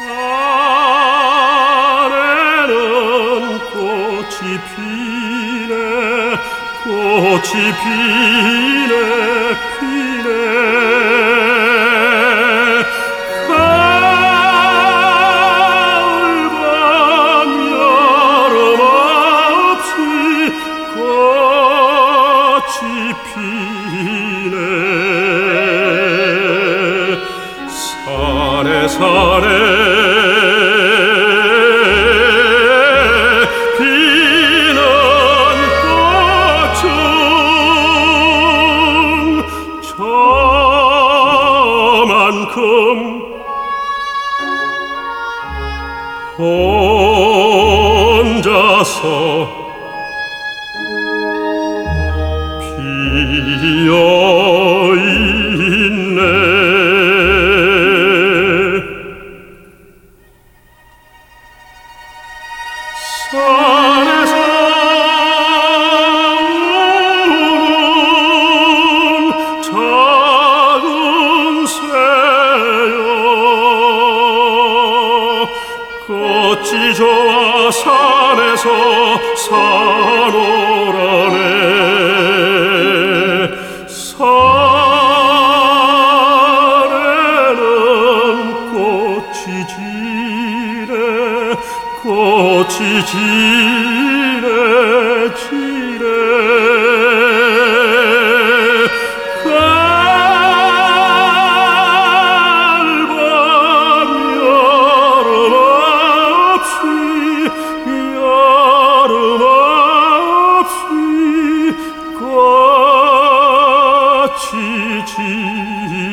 산에는 꽃이 피네 꽃이 피네 피네 가을 밤 여름 없이 꽃이 피네 산에 산에 피는 꽃은 저만큼 혼자서 피어있네 산에서 우는 작은 새여 꽃이 좋아 산에서 사노라네 산에는 꽃이 지네 꽃이 지네 지네 가을 밤 여름 없이 여름 없이 꽃이 지네